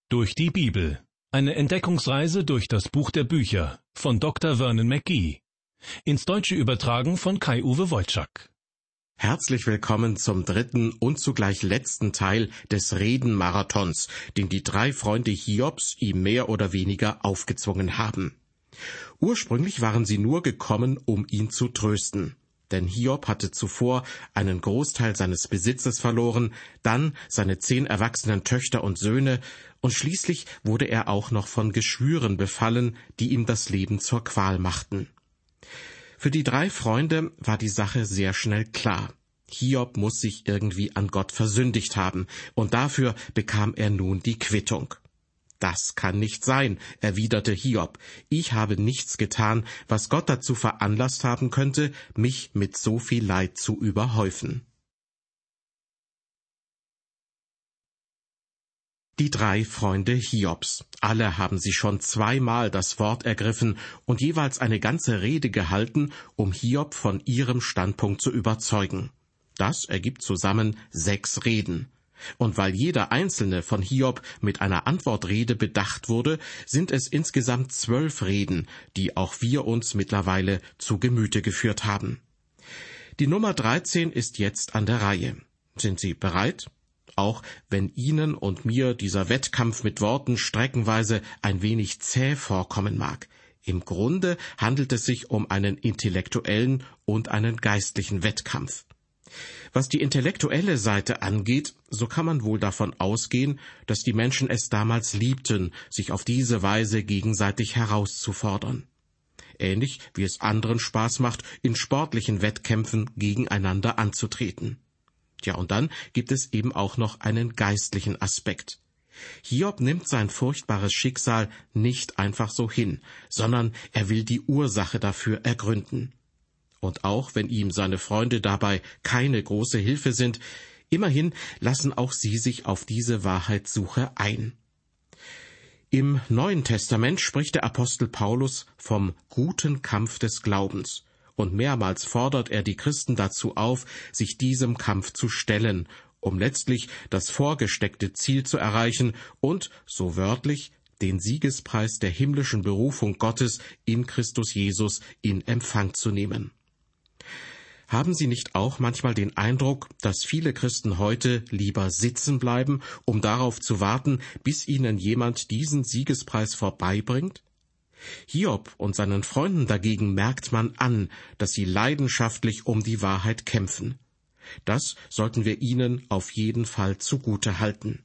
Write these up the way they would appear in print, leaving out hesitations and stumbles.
Durch die Bibel. Eine Entdeckungsreise durch das Buch der Bücher von Dr. Vernon McGee. Ins Deutsche übertragen von Kai-Uwe Wojczak. Herzlich willkommen zum dritten und zugleich letzten Teil des Redenmarathons, den die drei Freunde Hiobs ihm mehr oder weniger aufgezwungen haben. Ursprünglich waren sie nur gekommen, um ihn zu trösten. Denn Hiob hatte zuvor einen Großteil seines Besitzes verloren, dann seine 10 erwachsenen Töchter und Söhne, und schließlich wurde er auch noch von Geschwüren befallen, die ihm das Leben zur Qual machten. Für die 3 Freunde war die Sache sehr schnell klar. Hiob muss sich irgendwie an Gott versündigt haben, und dafür bekam er nun die Quittung. »Das kann nicht sein«, erwiderte Hiob. »Ich habe nichts getan, was Gott dazu veranlasst haben könnte, mich mit so viel Leid zu überhäufen.« Die 3 Freunde Hiobs. Alle haben sie schon 2-mal das Wort ergriffen und jeweils eine ganze Rede gehalten, um Hiob von ihrem Standpunkt zu überzeugen. Das ergibt zusammen 6 Reden. Und weil jeder einzelne von Hiob mit einer Antwortrede bedacht wurde, sind es insgesamt 12 Reden, die auch wir uns mittlerweile zu Gemüte geführt haben. Die Nummer 13 ist jetzt an der Reihe. Sind Sie bereit? Auch wenn Ihnen und mir dieser Wettkampf mit Worten streckenweise ein wenig zäh vorkommen mag. Im Grunde handelt es sich um einen intellektuellen und einen geistlichen Wettkampf. Was die intellektuelle Seite angeht, so kann man wohl davon ausgehen, dass die Menschen es damals liebten, sich auf diese Weise gegenseitig herauszufordern. Ähnlich wie es anderen Spaß macht, in sportlichen Wettkämpfen gegeneinander anzutreten. Ja, und dann gibt es eben auch noch einen geistlichen Aspekt. Hiob nimmt sein furchtbares Schicksal nicht einfach so hin, sondern er will die Ursache dafür ergründen. Und auch wenn ihm seine Freunde dabei keine große Hilfe sind, immerhin lassen auch sie sich auf diese Wahrheitssuche ein. Im Neuen Testament spricht der Apostel Paulus vom guten Kampf des Glaubens, und mehrmals fordert er die Christen dazu auf, sich diesem Kampf zu stellen, um letztlich das vorgesteckte Ziel zu erreichen und, so wörtlich, den Siegespreis der himmlischen Berufung Gottes in Christus Jesus in Empfang zu nehmen. Haben Sie nicht auch manchmal den Eindruck, dass viele Christen heute lieber sitzen bleiben, um darauf zu warten, bis ihnen jemand diesen Siegespreis vorbeibringt? Hiob und seinen Freunden dagegen merkt man an, dass sie leidenschaftlich um die Wahrheit kämpfen. Das sollten wir ihnen auf jeden Fall zugute halten.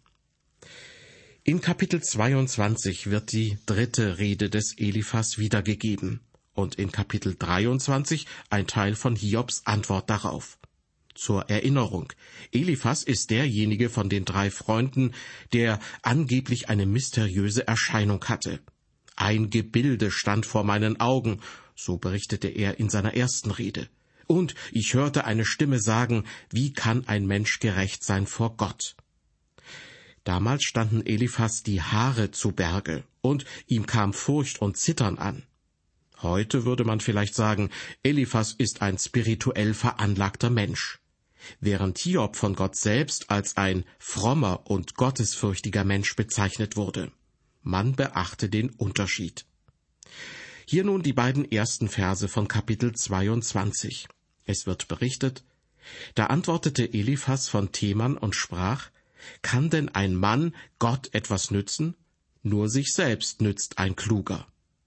In Kapitel 22 wird die 3. Rede des Eliphas wiedergegeben. Und in Kapitel 23 ein Teil von Hiobs Antwort darauf. Zur Erinnerung, Eliphas ist derjenige von den 3 Freunden, der angeblich eine mysteriöse Erscheinung hatte. »Ein Gebilde stand vor meinen Augen«, so berichtete er in seiner ersten Rede. »Und ich hörte eine Stimme sagen, wie kann ein Mensch gerecht sein vor Gott?« Damals standen Eliphas die Haare zu Berge, und ihm kam Furcht und Zittern an. Heute würde man vielleicht sagen, Eliphas ist ein spirituell veranlagter Mensch, während Hiob von Gott selbst als ein frommer und gottesfürchtiger Mensch bezeichnet wurde. Man beachte den Unterschied. Hier nun die beiden ersten Verse von Kapitel 22. Es wird berichtet: Da antwortete Eliphas von Teman und sprach: Kann denn ein Mann Gott etwas nützen? Nur sich selbst nützt ein Kluger.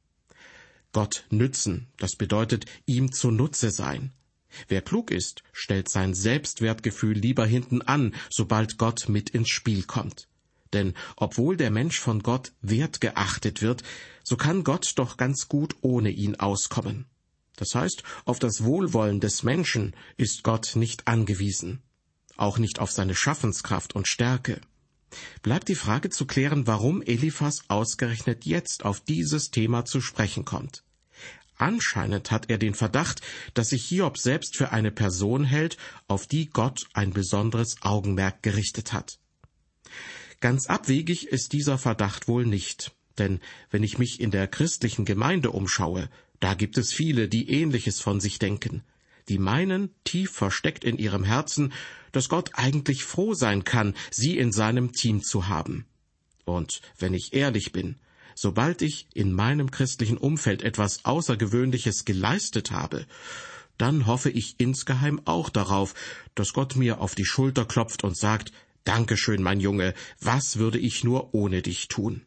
Gott nützen, das bedeutet ihm zunutze sein. Wer klug ist, stellt sein Selbstwertgefühl lieber hinten an, sobald Gott mit ins Spiel kommt. Denn obwohl der Mensch von Gott wertgeachtet wird, so kann Gott doch ganz gut ohne ihn auskommen. Das heißt, auf das Wohlwollen des Menschen ist Gott nicht angewiesen, auch nicht auf seine Schaffenskraft und Stärke. Bleibt die Frage zu klären, warum Eliphas ausgerechnet jetzt auf dieses Thema zu sprechen kommt. Anscheinend hat er den Verdacht, dass sich Hiob selbst für eine Person hält, auf die Gott ein besonderes Augenmerk gerichtet hat. Ganz abwegig ist dieser Verdacht wohl nicht, denn wenn ich mich in der christlichen Gemeinde umschaue, da gibt es viele, die Ähnliches von sich denken. Die meinen, tief versteckt in ihrem Herzen, dass Gott eigentlich froh sein kann, sie in seinem Team zu haben. Und wenn ich ehrlich bin, sobald ich in meinem christlichen Umfeld etwas Außergewöhnliches geleistet habe, dann hoffe ich insgeheim auch darauf, dass Gott mir auf die Schulter klopft und sagt, »Dankeschön, mein Junge, was würde ich nur ohne dich tun?«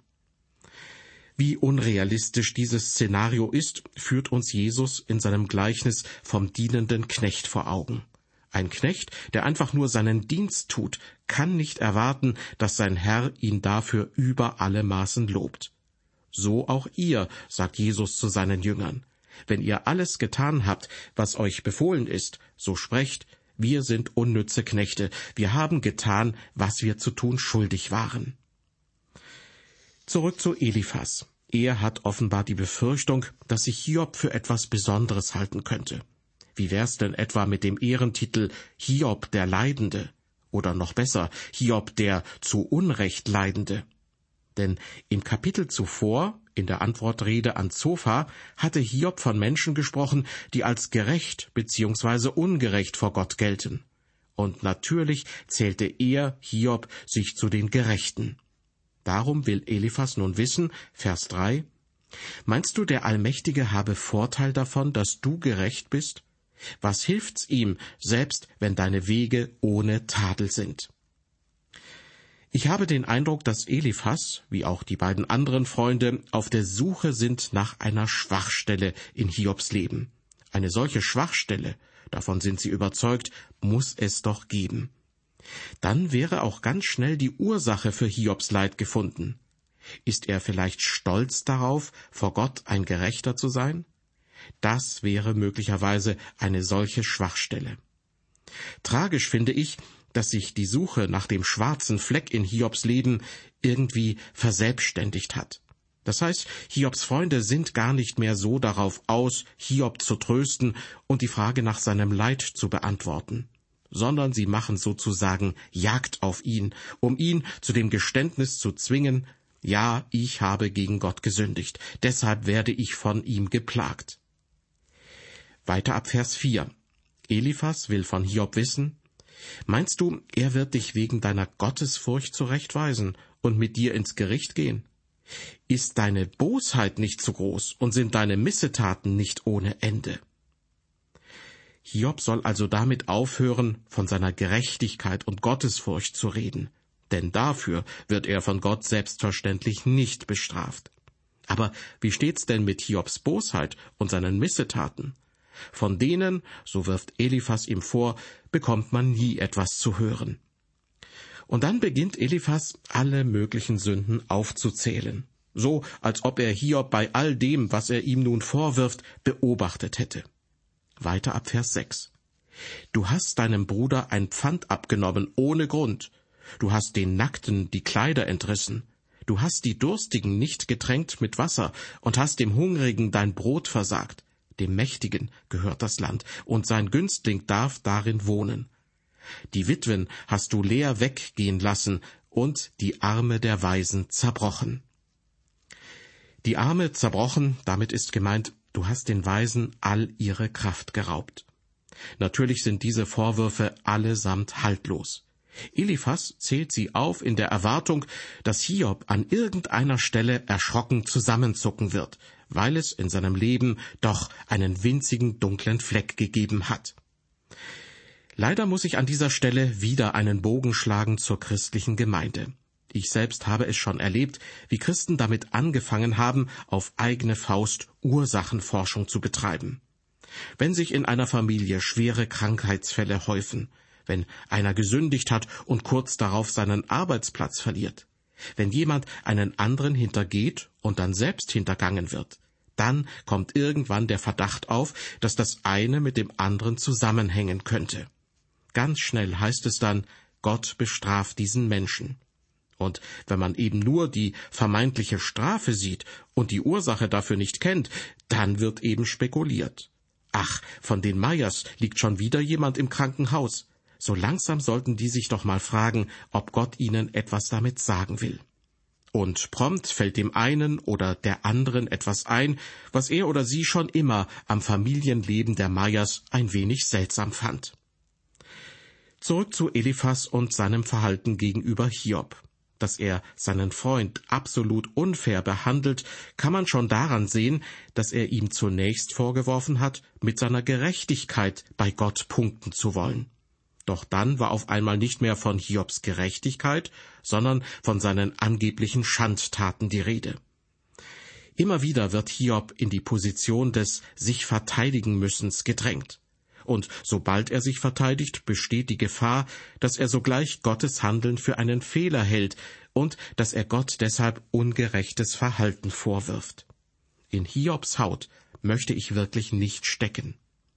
Wie unrealistisch dieses Szenario ist, führt uns Jesus in seinem Gleichnis vom dienenden Knecht vor Augen. Ein Knecht, der einfach nur seinen Dienst tut, kann nicht erwarten, dass sein Herr ihn dafür über alle Maßen lobt. So auch ihr, sagt Jesus zu seinen Jüngern. Wenn ihr alles getan habt, was euch befohlen ist, so sprecht, wir sind unnütze Knechte, wir haben getan, was wir zu tun schuldig waren. Zurück zu Eliphas. Er hat offenbar die Befürchtung, dass sich Hiob für etwas Besonderes halten könnte. Wie wär's denn etwa mit dem Ehrentitel Hiob der Leidende? Oder noch besser, Hiob der zu Unrecht Leidende? Denn im Kapitel zuvor, in der Antwortrede an Zophar, hatte Hiob von Menschen gesprochen, die als gerecht bzw. ungerecht vor Gott gelten. Und natürlich zählte er, Hiob, sich zu den Gerechten. Darum will Eliphas nun wissen, Vers 3, meinst du, der Allmächtige habe Vorteil davon, dass du gerecht bist? Was hilft's ihm, selbst wenn deine Wege ohne Tadel sind? Ich habe den Eindruck, dass Eliphas, wie auch die beiden anderen Freunde, auf der Suche sind nach einer Schwachstelle in Hiobs Leben. Eine solche Schwachstelle, davon sind sie überzeugt, muss es doch geben. Dann wäre auch ganz schnell die Ursache für Hiobs Leid gefunden. Ist er vielleicht stolz darauf, vor Gott ein Gerechter zu sein? Das wäre möglicherweise eine solche Schwachstelle. Tragisch finde ich, dass sich die Suche nach dem schwarzen Fleck in Hiobs Leben irgendwie verselbstständigt hat. Das heißt, Hiobs Freunde sind gar nicht mehr so darauf aus, Hiob zu trösten und die Frage nach seinem Leid zu beantworten, sondern sie machen sozusagen Jagd auf ihn, um ihn zu dem Geständnis zu zwingen, ja, ich habe gegen Gott gesündigt, deshalb werde ich von ihm geplagt. Weiter ab Vers 4. Eliphas will von Hiob wissen, meinst du, er wird dich wegen deiner Gottesfurcht zurechtweisen und mit dir ins Gericht gehen? Ist deine Bosheit nicht zu groß und sind deine Missetaten nicht ohne Ende? Hiob soll also damit aufhören, von seiner Gerechtigkeit und Gottesfurcht zu reden, denn dafür wird er von Gott selbstverständlich nicht bestraft. Aber wie steht's denn mit Hiobs Bosheit und seinen Missetaten? Von denen, so wirft Eliphas ihm vor, bekommt man nie etwas zu hören. Und dann beginnt Eliphas, alle möglichen Sünden aufzuzählen, so als ob er Hiob bei all dem, was er ihm nun vorwirft, beobachtet hätte. Weiter ab Vers 6. Du hast deinem Bruder ein Pfand abgenommen ohne Grund. Du hast den Nackten die Kleider entrissen. Du hast die Durstigen nicht getränkt mit Wasser und hast dem Hungrigen dein Brot versagt. Dem Mächtigen gehört das Land, und sein Günstling darf darin wohnen. Die Witwen hast du leer weggehen lassen und die Arme der Waisen zerbrochen. Die Arme zerbrochen, damit ist gemeint, du hast den Waisen all ihre Kraft geraubt. Natürlich sind diese Vorwürfe allesamt haltlos. Eliphas zählt sie auf in der Erwartung, dass Hiob an irgendeiner Stelle erschrocken zusammenzucken wird, weil es in seinem Leben doch einen winzigen dunklen Fleck gegeben hat. Leider muss ich an dieser Stelle wieder einen Bogen schlagen zur christlichen Gemeinde. Ich selbst habe es schon erlebt, wie Christen damit angefangen haben, auf eigene Faust Ursachenforschung zu betreiben. Wenn sich in einer Familie schwere Krankheitsfälle häufen, wenn einer gesündigt hat und kurz darauf seinen Arbeitsplatz verliert, wenn jemand einen anderen hintergeht und dann selbst hintergangen wird, dann kommt irgendwann der Verdacht auf, dass das eine mit dem anderen zusammenhängen könnte. Ganz schnell heißt es dann, Gott bestraft diesen Menschen. Und wenn man eben nur die vermeintliche Strafe sieht und die Ursache dafür nicht kennt, dann wird eben spekuliert. Ach, von den Meyers liegt schon wieder jemand im Krankenhaus. So langsam sollten die sich doch mal fragen, ob Gott ihnen etwas damit sagen will. Und prompt fällt dem einen oder der anderen etwas ein, was er oder sie schon immer am Familienleben der Meyers ein wenig seltsam fand. Zurück zu Eliphas und seinem Verhalten gegenüber Hiob. Dass er seinen Freund absolut unfair behandelt, kann man schon daran sehen, dass er ihm zunächst vorgeworfen hat, mit seiner Gerechtigkeit bei Gott punkten zu wollen. Doch dann war auf einmal nicht mehr von Hiobs Gerechtigkeit, sondern von seinen angeblichen Schandtaten die Rede. Immer wieder wird Hiob in die Position des sich verteidigen müssens gedrängt. Und sobald er sich verteidigt, besteht die Gefahr, dass er sogleich Gottes Handeln für einen Fehler hält und dass er Gott deshalb ungerechtes Verhalten vorwirft. In Hiobs Haut möchte ich wirklich nicht stecken.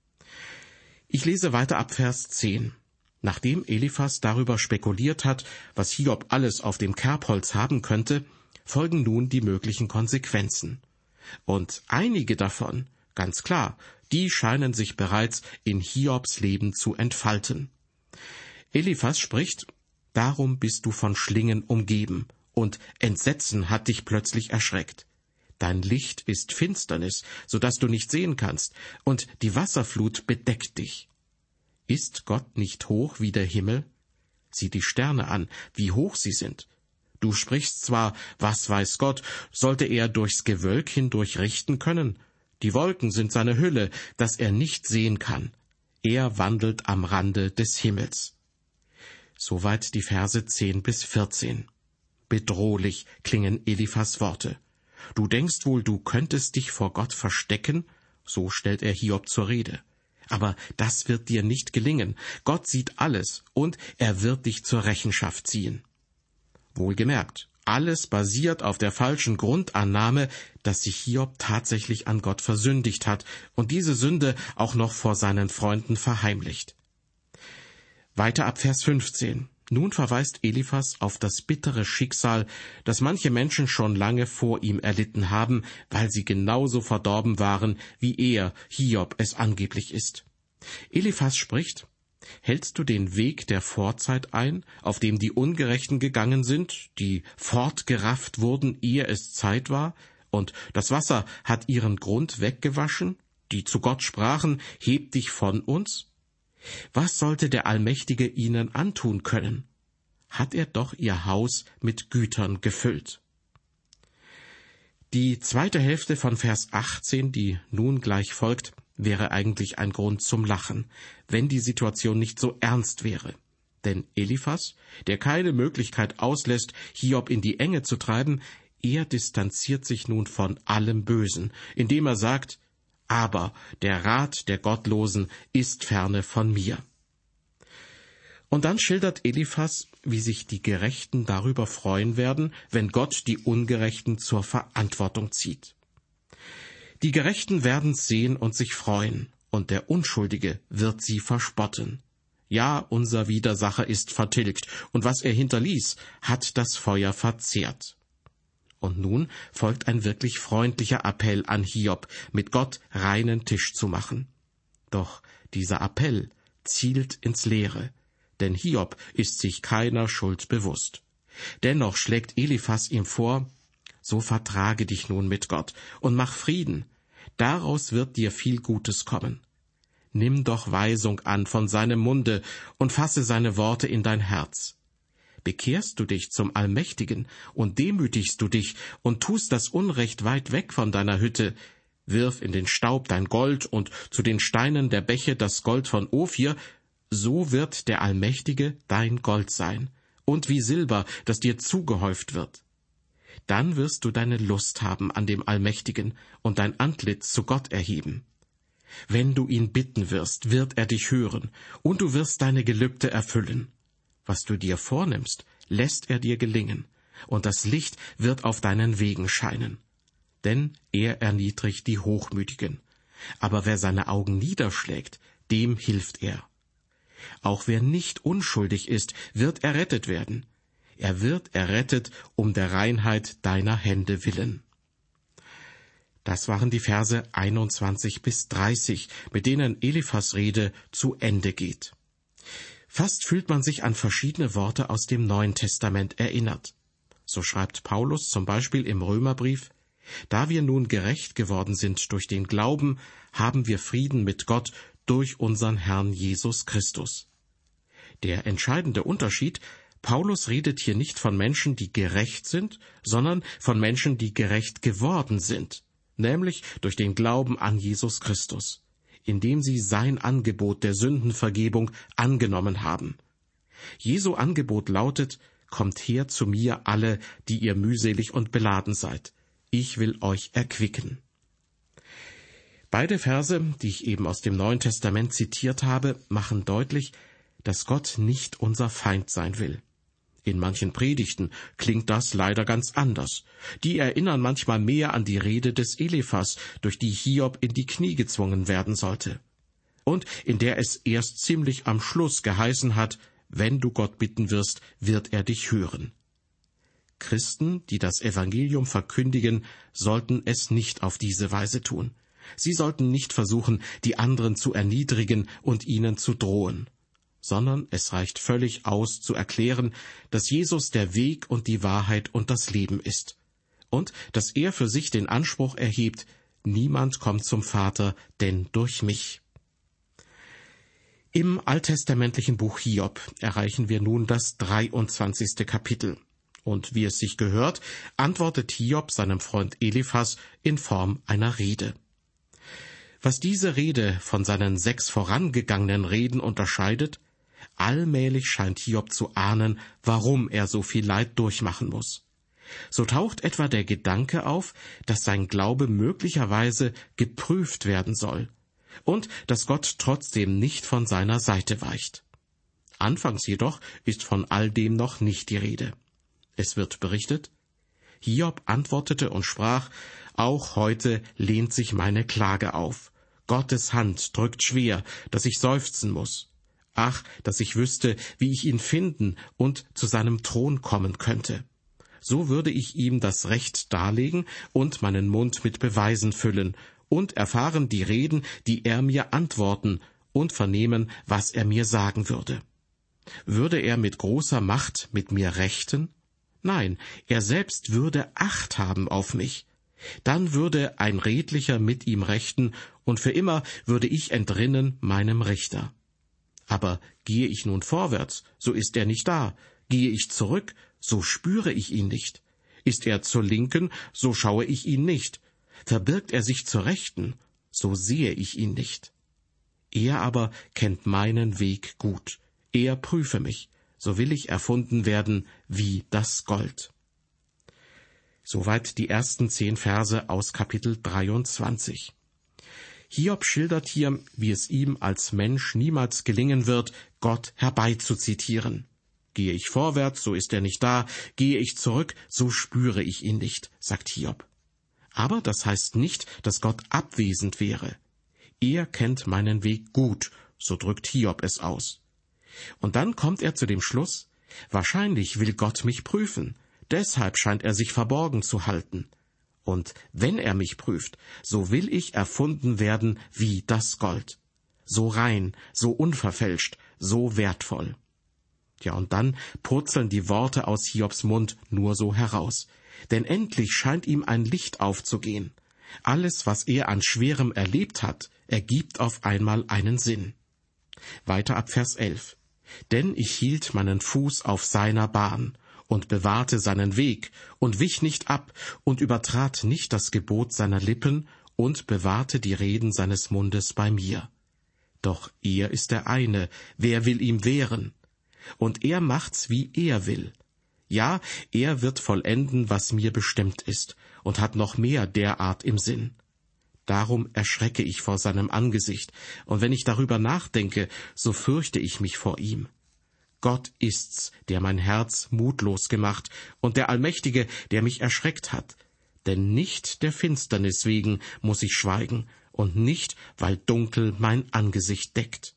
Ich lese weiter ab Vers 10. Nachdem Eliphas darüber spekuliert hat, was Hiob alles auf dem Kerbholz haben könnte, folgen nun die möglichen Konsequenzen. Und einige davon, ganz klar, die scheinen sich bereits in Hiobs Leben zu entfalten. Eliphas spricht: Darum bist du von Schlingen umgeben, und Entsetzen hat dich plötzlich erschreckt. Dein Licht ist Finsternis, so dass du nicht sehen kannst, und die Wasserflut bedeckt dich. Ist Gott nicht hoch wie der Himmel? Sieh die Sterne an, wie hoch sie sind. Du sprichst zwar, was weiß Gott, sollte er durchs Gewölk hindurch richten können? Die Wolken sind seine Hülle, dass er nicht sehen kann. Er wandelt am Rande des Himmels. Soweit die Verse 10 bis 14. Bedrohlich klingen Eliphas Worte. Du denkst wohl, du könntest dich vor Gott verstecken? So stellt er Hiob zur Rede. Aber das wird dir nicht gelingen. Gott sieht alles, und er wird dich zur Rechenschaft ziehen. Wohlgemerkt, alles basiert auf der falschen Grundannahme, dass sich Hiob tatsächlich an Gott versündigt hat und diese Sünde auch noch vor seinen Freunden verheimlicht. Weiter ab Vers 15. Nun verweist Eliphas auf das bittere Schicksal, das manche Menschen schon lange vor ihm erlitten haben, weil sie genauso verdorben waren, wie er, Hiob, es angeblich ist. Eliphas spricht: Hältst du den Weg der Vorzeit ein, auf dem die Ungerechten gegangen sind, die fortgerafft wurden, ehe es Zeit war, und das Wasser hat ihren Grund weggewaschen, die zu Gott sprachen, heb dich von uns? Was sollte der Allmächtige ihnen antun können? Hat er doch ihr Haus mit Gütern gefüllt. Die zweite Hälfte von Vers 18, die nun gleich folgt, wäre eigentlich ein Grund zum Lachen, wenn die Situation nicht so ernst wäre. Denn Eliphas, der keine Möglichkeit auslässt, Hiob in die Enge zu treiben, er distanziert sich nun von allem Bösen, indem er sagt: Aber der Rat der Gottlosen ist ferne von mir. Und dann schildert Eliphas, wie sich die Gerechten darüber freuen werden, wenn Gott die Ungerechten zur Verantwortung zieht. Die Gerechten werden's sehen und sich freuen, und der Unschuldige wird sie verspotten. Ja, unser Widersacher ist vertilgt, und was er hinterließ, hat das Feuer verzehrt. Und nun folgt ein wirklich freundlicher Appell an Hiob, mit Gott reinen Tisch zu machen. Doch dieser Appell zielt ins Leere, denn Hiob ist sich keiner Schuld bewusst. Dennoch schlägt Eliphas ihm vor: So vertrage dich nun mit Gott und mach Frieden. Daraus wird dir viel Gutes kommen. Nimm doch Weisung an von seinem Munde und fasse seine Worte in dein Herz. Bekehrst du dich zum Allmächtigen und demütigst du dich und tust das Unrecht weit weg von deiner Hütte, wirf in den Staub dein Gold und zu den Steinen der Bäche das Gold von Ophir, so wird der Allmächtige dein Gold sein, und wie Silber, das dir zugehäuft wird. Dann wirst du deine Lust haben an dem Allmächtigen und dein Antlitz zu Gott erheben. Wenn du ihn bitten wirst, wird er dich hören, und du wirst deine Gelübde erfüllen. Was du dir vornimmst, lässt er dir gelingen, und das Licht wird auf deinen Wegen scheinen. Denn er erniedrigt die Hochmütigen, aber wer seine Augen niederschlägt, dem hilft er. Auch wer nicht unschuldig ist, wird errettet werden. Er wird errettet um der Reinheit deiner Hände willen. Das waren die Verse 21 bis 30, mit denen Eliphas Rede zu Ende geht. Fast fühlt man sich an verschiedene Worte aus dem Neuen Testament erinnert. So schreibt Paulus zum Beispiel im Römerbrief: Da wir nun gerecht geworden sind durch den Glauben, haben wir Frieden mit Gott durch unseren Herrn Jesus Christus. Der entscheidende Unterschied: Paulus redet hier nicht von Menschen, die gerecht sind, sondern von Menschen, die gerecht geworden sind, nämlich durch den Glauben an Jesus Christus, indem sie sein Angebot der Sündenvergebung angenommen haben. Jesu Angebot lautet: Kommt her zu mir alle, die ihr mühselig und beladen seid. Ich will euch erquicken. Beide Verse, die ich eben aus dem Neuen Testament zitiert habe, machen deutlich, dass Gott nicht unser Feind sein will. In manchen Predigten klingt das leider ganz anders. Die erinnern manchmal mehr an die Rede des Eliphas, durch die Hiob in die Knie gezwungen werden sollte. Und in der es erst ziemlich am Schluss geheißen hat: Wenn du Gott bitten wirst, wird er dich hören. Christen, die das Evangelium verkündigen, sollten es nicht auf diese Weise tun. Sie sollten nicht versuchen, die anderen zu erniedrigen und ihnen zu drohen, sondern es reicht völlig aus, zu erklären, dass Jesus der Weg und die Wahrheit und das Leben ist und dass er für sich den Anspruch erhebt: Niemand kommt zum Vater, denn durch mich. Im alttestamentlichen Buch Hiob erreichen wir nun das 23. Kapitel. Und wie es sich gehört, antwortet Hiob seinem Freund Eliphas in Form einer Rede. Was diese Rede von seinen 6 vorangegangenen Reden unterscheidet: allmählich scheint Hiob zu ahnen, warum er so viel Leid durchmachen muss. So taucht etwa der Gedanke auf, dass sein Glaube möglicherweise geprüft werden soll und dass Gott trotzdem nicht von seiner Seite weicht. Anfangs jedoch ist von all dem noch nicht die Rede. Es wird berichtet: Hiob antwortete und sprach: Auch heute lehnt sich meine Klage auf. Gottes Hand drückt schwer, dass ich seufzen muss. Ach, dass ich wüsste, wie ich ihn finden und zu seinem Thron kommen könnte. So würde ich ihm das Recht darlegen und meinen Mund mit Beweisen füllen und erfahren die Reden, die er mir antworten, und vernehmen, was er mir sagen würde. Würde er mit großer Macht mit mir rechten? Nein, er selbst würde Acht haben auf mich. Dann würde ein Redlicher mit ihm rechten, und für immer würde ich entrinnen meinem Richter. Aber gehe ich nun vorwärts, so ist er nicht da. Gehe ich zurück, so spüre ich ihn nicht. Ist er zur Linken, so schaue ich ihn nicht. Verbirgt er sich zur Rechten, so sehe ich ihn nicht. Er aber kennt meinen Weg gut. Er prüfe mich, so will ich erfunden werden wie das Gold. Soweit die ersten 10 Verse aus Kapitel 23. Hiob schildert hier, wie es ihm als Mensch niemals gelingen wird, Gott herbeizuzitieren. Gehe ich vorwärts, so ist er nicht da, gehe ich zurück, so spüre ich ihn nicht, sagt Hiob. Aber das heißt nicht, dass Gott abwesend wäre. Er kennt meinen Weg gut, so drückt Hiob es aus. Und dann kommt er zu dem Schluss: Wahrscheinlich will Gott mich prüfen, deshalb scheint er sich verborgen zu halten. Und wenn er mich prüft, so will ich erfunden werden wie das Gold. So rein, so unverfälscht, so wertvoll. Ja, und dann purzeln die Worte aus Hiobs Mund nur so heraus. Denn endlich scheint ihm ein Licht aufzugehen. Alles, was er an Schwerem erlebt hat, ergibt auf einmal einen Sinn. Weiter ab Vers 11. Denn ich hielt meinen Fuß auf seiner Bahn und bewahrte seinen Weg und wich nicht ab und übertrat nicht das Gebot seiner Lippen und bewahrte die Reden seines Mundes bei mir. Doch er ist der eine, wer will ihm wehren? Und er macht's, wie er will. Ja, er wird vollenden, was mir bestimmt ist, und hat noch mehr derart im Sinn. Darum erschrecke ich vor seinem Angesicht, und wenn ich darüber nachdenke, so fürchte ich mich vor ihm. Gott ist's, der mein Herz mutlos gemacht, und der Allmächtige, der mich erschreckt hat. Denn nicht der Finsternis wegen muss ich schweigen, und nicht, weil Dunkel mein Angesicht deckt.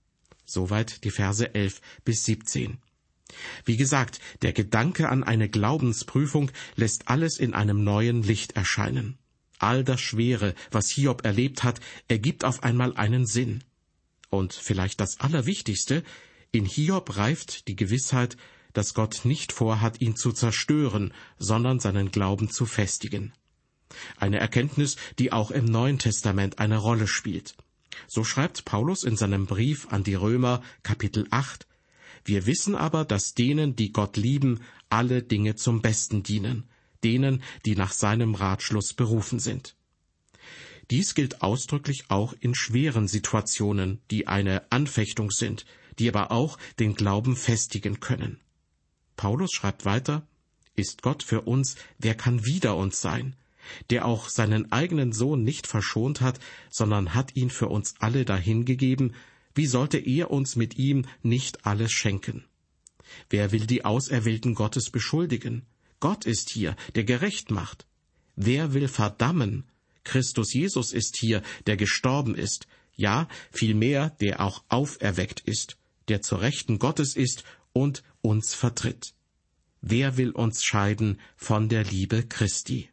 Soweit die Verse 11 bis 17. Wie gesagt, der Gedanke an eine Glaubensprüfung lässt alles in einem neuen Licht erscheinen. All das Schwere, was Hiob erlebt hat, ergibt auf einmal einen Sinn. Und vielleicht das Allerwichtigste: In Hiob reift die Gewissheit, dass Gott nicht vorhat, ihn zu zerstören, sondern seinen Glauben zu festigen. Eine Erkenntnis, die auch im Neuen Testament eine Rolle spielt. So schreibt Paulus in seinem Brief an die Römer, Kapitel 8, Wir wissen aber, dass denen, die Gott lieben, alle Dinge zum Besten dienen, denen, die nach seinem Ratschluss berufen sind. Dies gilt ausdrücklich auch in schweren Situationen, die eine Anfechtung sind, die aber auch den Glauben festigen können. Paulus schreibt weiter: Ist Gott für uns, wer kann wider uns sein? Der auch seinen eigenen Sohn nicht verschont hat, sondern hat ihn für uns alle dahingegeben, wie sollte er uns mit ihm nicht alles schenken? Wer will die Auserwählten Gottes beschuldigen? Gott ist hier, der gerecht macht. Wer will verdammen? Christus Jesus ist hier, der gestorben ist, ja, vielmehr, der auch auferweckt ist, der zur Rechten Gottes ist und uns vertritt. Wer will uns scheiden von der Liebe Christi?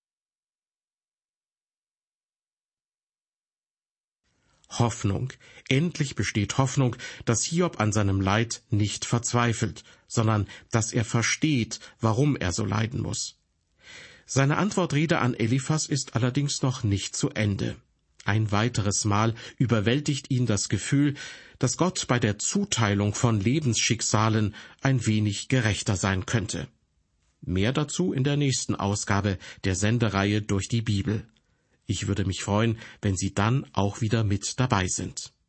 Hoffnung. Endlich besteht Hoffnung, dass Hiob an seinem Leid nicht verzweifelt, sondern dass er versteht, warum er so leiden muss. Seine Antwortrede an Eliphas ist allerdings noch nicht zu Ende. Ein weiteres Mal überwältigt ihn das Gefühl, dass Gott bei der Zuteilung von Lebensschicksalen ein wenig gerechter sein könnte. Mehr dazu in der nächsten Ausgabe der Sendereihe Durch die Bibel. Ich würde mich freuen, wenn Sie dann auch wieder mit dabei sind.